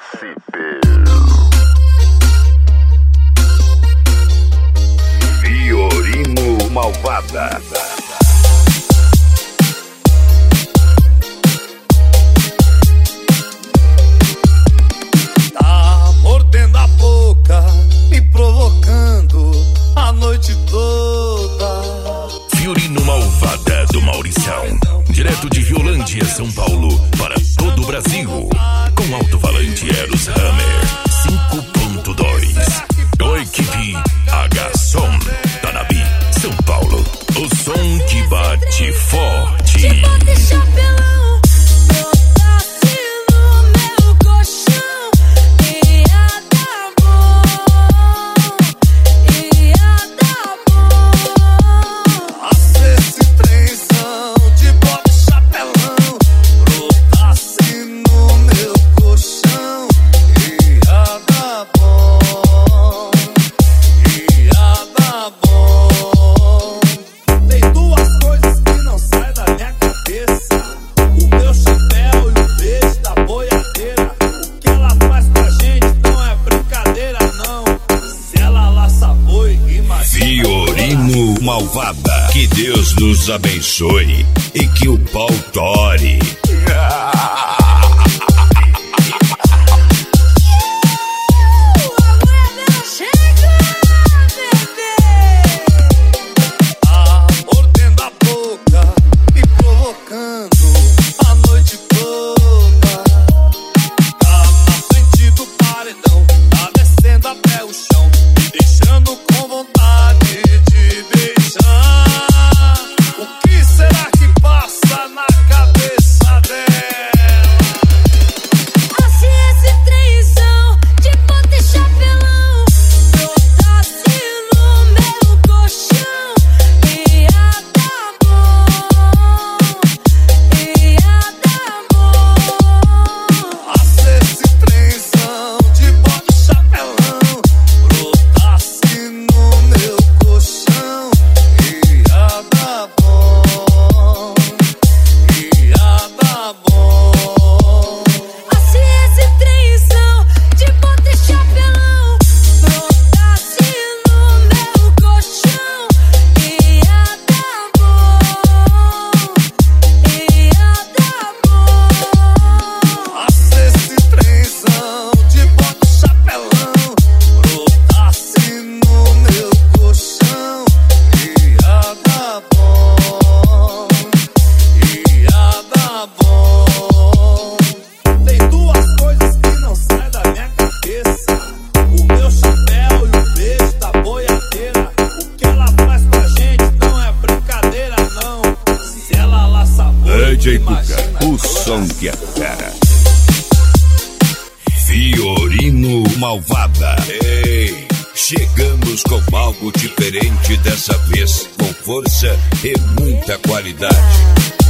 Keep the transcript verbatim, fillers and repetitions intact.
Decibel. Fiorino Malvada. Tá mordendo a boca, me provocando a noite toda. Fiorino Malvada do Maurição, direto de Violândia, São Paulo, para todo o Brasil, com alto-falante Eros Hammer cinco ponto dois, do equipe H-Som, Tanabi, São Paulo, o som que bate forte. Fiorino Malvada, que Deus nos abençoe e que o pau tore. D J Cuca, o som que é fera. Fiorino Malvada. Ei, chegamos com algo diferente dessa vez, com força e muita qualidade.